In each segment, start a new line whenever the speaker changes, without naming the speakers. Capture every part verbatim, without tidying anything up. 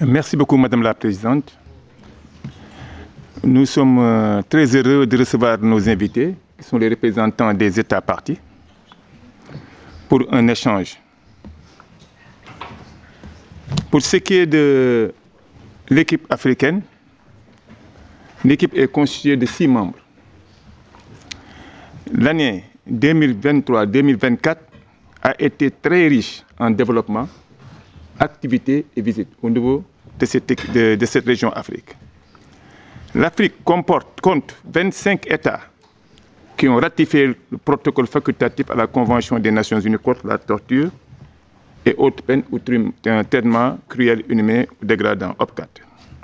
Merci beaucoup, Madame la Présidente. Nous sommes euh, très heureux de recevoir nos invités, qui sont les représentants des États partis, pour un échange. Pour ce qui est de l'équipe africaine, l'équipe est constituée de six membres. L'année deux mille vingt-trois deux mille vingt-quatre a été très riche en développement, activités et visites au niveau de cette, de, de cette région Afrique. L'Afrique comporte, compte vingt-cinq États qui ont ratifié le protocole facultatif à la Convention des Nations Unies contre la torture et autres peines ou traitements cruels, inhumains ou dégradants, O P C A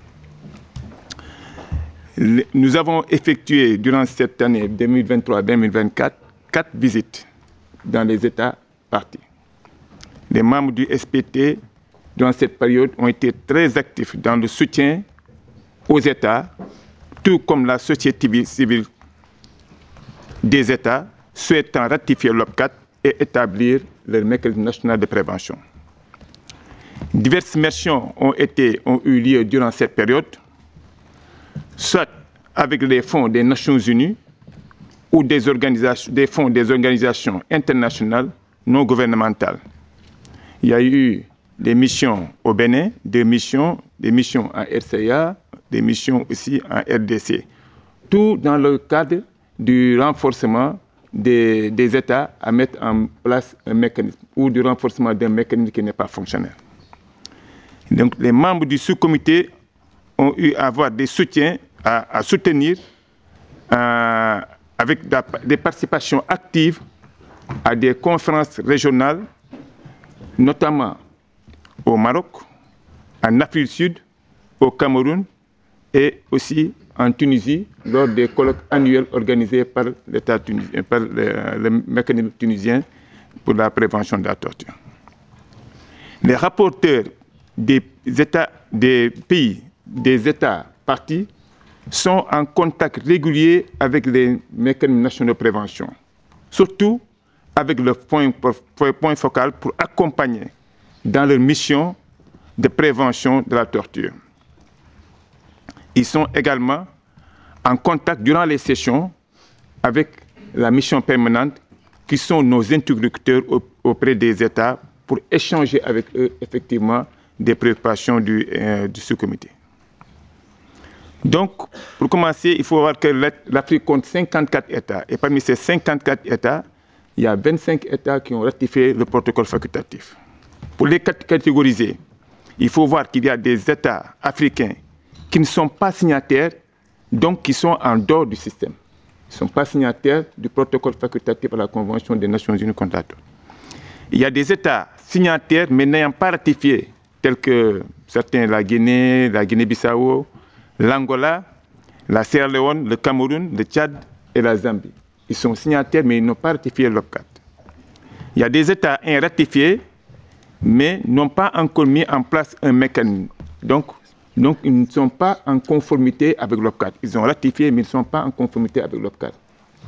T. Nous avons effectué durant cette année deux mille vingt-trois deux mille vingt-quatre quatre visites dans les États partis. Les membres du S P T, durant cette période, ont été très actifs dans le soutien aux États, tout comme la société civile des États souhaitant ratifier l'O P C A T et établir le mécanisme national de prévention. Diverses missions ont, été, ont eu lieu durant cette période, soit avec les fonds des Nations Unies ou des, organisations, des fonds des organisations internationales non gouvernementales. Il y a eu des missions au Bénin, des missions, des missions en R C A, des missions aussi en R D C. Tout dans le cadre du renforcement des, des États à mettre en place un mécanisme ou du renforcement d'un mécanisme qui n'est pas fonctionnel. Donc les membres du sous-comité ont eu à avoir des soutiens à, à soutenir euh, avec des participations actives à des conférences régionales, notamment au Maroc, en Afrique du Sud, au Cameroun et aussi en Tunisie, lors des colloques annuels organisés par l'État tunisien, par le, le mécanisme tunisien pour la prévention de la torture. Les rapporteurs des États, des pays, des États partis sont en contact régulier avec les mécanismes nationaux de prévention, surtout avec le point, point focal pour accompagner dans leur mission de prévention de la torture. Ils sont également en contact durant les sessions avec la mission permanente qui sont nos interlocuteurs auprès des États pour échanger avec eux effectivement des préoccupations du, euh, du sous-comité. Donc, pour commencer, il faut voir que l'Afrique compte cinquante-quatre États et parmi ces cinquante-quatre États, il y a vingt-cinq États qui ont ratifié le protocole facultatif. Pour les catégoriser, il faut voir qu'il y a des États africains qui ne sont pas signataires, donc qui sont en dehors du système. Ils ne sont pas signataires du protocole facultatif à la Convention des Nations Unies contre la torture. Il y a des États signataires mais n'ayant pas ratifié, tels que certains, la Guinée, la Guinée-Bissau, l'Angola, la Sierra Leone, le Cameroun, le Tchad et la Zambie. Ils sont signataires mais ils n'ont pas ratifié l'O P C A T. Il y a des États ratifiés mais n'ont pas encore mis en place un mécanisme. Donc, donc ils ne sont pas en conformité avec l'O P C A T. Ils ont ratifié, mais ils ne sont pas en conformité avec l'O P C A T.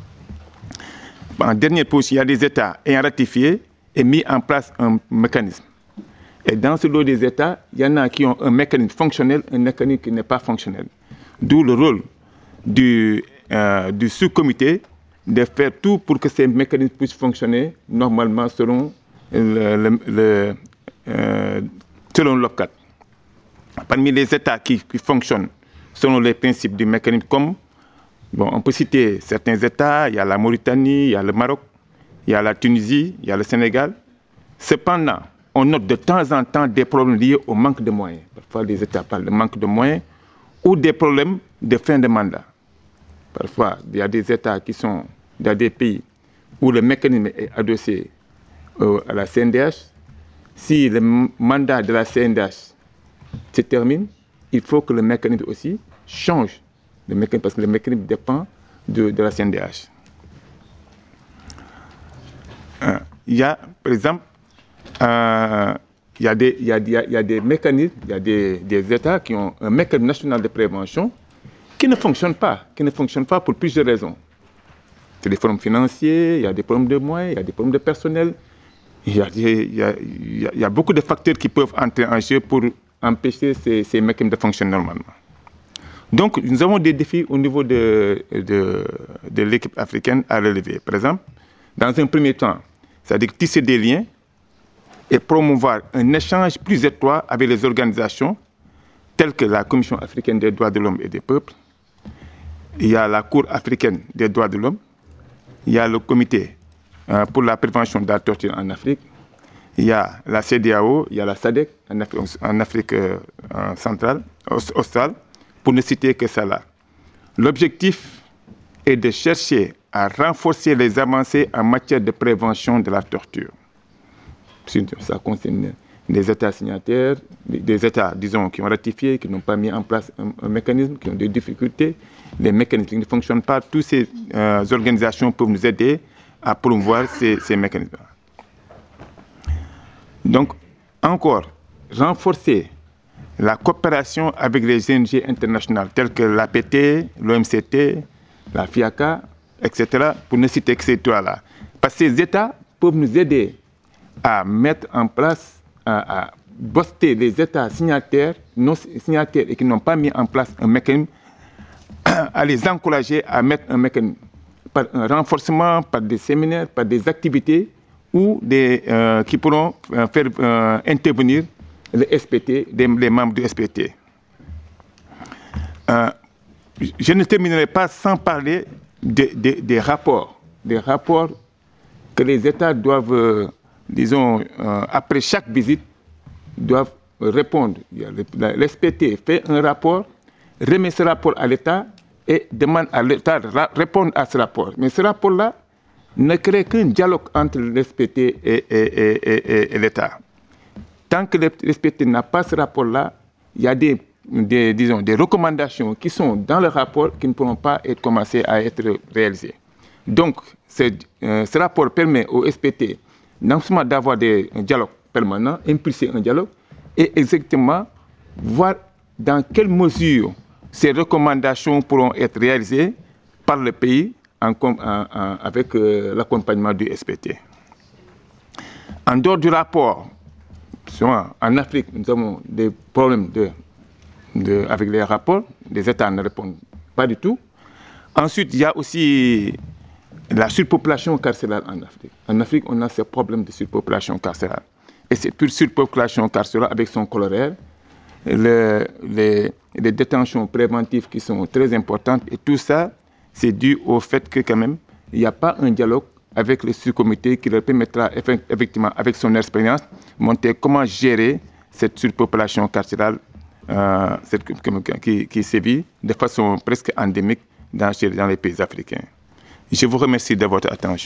En dernière position, il y a des États ayant ratifié et mis en place un mécanisme. Et dans ce lot des États, il y en a qui ont un mécanisme fonctionnel, un mécanisme qui n'est pas fonctionnel. D'où le rôle du, euh, du sous-comité de faire tout pour que ces mécanismes puissent fonctionner normalement selon le, le, le, euh, selon l'O P C A T. Parmi les États qui, qui fonctionnent selon les principes du mécanisme, comme bon, on peut citer certains États, il y a la Mauritanie, il y a le Maroc, il y a la Tunisie, il y a le Sénégal. Cependant, on note de temps en temps des problèmes liés au manque de moyens. Parfois, les États parlent de manque de moyens ou des problèmes de fin de mandat. Parfois, il y a des États qui sont dans des pays où le mécanisme est adossé euh, à la C N D H. Si le mandat de la C N D H se termine, il faut que le mécanisme aussi change, le mécanisme, parce que le mécanisme dépend de, de la C N D H. Euh, il y a, par exemple, euh, il, y a des, il, y a, il y a des mécanismes, il y a des, des États qui ont un mécanisme national de prévention qui ne fonctionne pas, qui ne fonctionne pas pour plusieurs raisons. C'est des problèmes financiers, il y a des problèmes de moyens, il y a des problèmes de personnel. Il y, a, il, y a, il, y a, il y a beaucoup de facteurs qui peuvent entrer en jeu pour empêcher ces, ces mécanismes de fonctionner normalement. Donc, nous avons des défis au niveau de, de, de l'équipe africaine à relever. Par exemple, dans un premier temps, c'est-à-dire tisser des liens et promouvoir un échange plus étroit avec les organisations telles que la Commission africaine des droits de l'homme et des peuples, il y a la Cour africaine des droits de l'homme, il y a le Comité euh, pour la prévention de la torture en Afrique, il y a la C E D E A O, il y a la S A D C en Afrique, en Afrique euh, centrale, australe, pour ne citer que cela. L'objectif est de chercher à renforcer les avancées en matière de prévention de la torture. Ça concerne des États signataires, des États, disons, qui ont ratifié, qui n'ont pas mis en place un, un mécanisme, qui ont des difficultés, les mécanismes qui ne fonctionnent pas. Toutes ces euh, organisations peuvent nous aider à promouvoir ces, ces mécanismes. Donc, encore, renforcer la coopération avec les O N G internationales telles que l'A P T, l'O M C T, la FIACA, et cetera, pour ne citer que ces trois-là. Parce que ces États peuvent nous aider à mettre en place, à, à booster les États signataires, non signataires et qui n'ont pas mis en place un mécanisme, à les encourager à mettre un mécanisme par un renforcement, par des séminaires, par des activités ou des, euh, qui pourront euh, faire euh, intervenir les S P T, les, les membres du S P T. Euh, je ne terminerai pas sans parler de, de, des rapports, des rapports que les États doivent, euh, disons, euh, après chaque visite, doivent répondre. L'S P T fait un rapport, remet ce rapport à l'État et demande à l'État de répondre à ce rapport. Mais ce rapport-là ne crée qu'un dialogue entre l'S P T et, et, et, et, et l'État. Tant que l'S P T n'a pas ce rapport-là, il y a des, des, disons, des recommandations qui sont dans le rapport qui ne pourront pas être commencées à être réalisées. Donc, ce, euh, ce rapport permet au S P T non seulement d'avoir des dialogues permanents, impulser un dialogue, et exactement voir dans quelle mesure ces recommandations pourront être réalisées par le pays en, en, en, avec euh, l'accompagnement du S P T. En dehors du rapport, en Afrique, nous avons des problèmes de, de, avec les rapports, les États ne répondent pas du tout. Ensuite, il y a aussi la surpopulation carcérale en Afrique. En Afrique, on a ce problème de surpopulation carcérale. Et cette surpopulation carcérale, avec son corollaire, le, les, les détentions préventives qui sont très importantes, et tout ça, c'est dû au fait que quand même, il n'y a pas un dialogue avec le sous-comité qui leur permettra effectivement, avec son expérience, montrer comment gérer cette surpopulation carcérale euh, cette, qui, qui sévit de façon presque endémique dans, dans les pays africains. Je vous remercie de votre attention.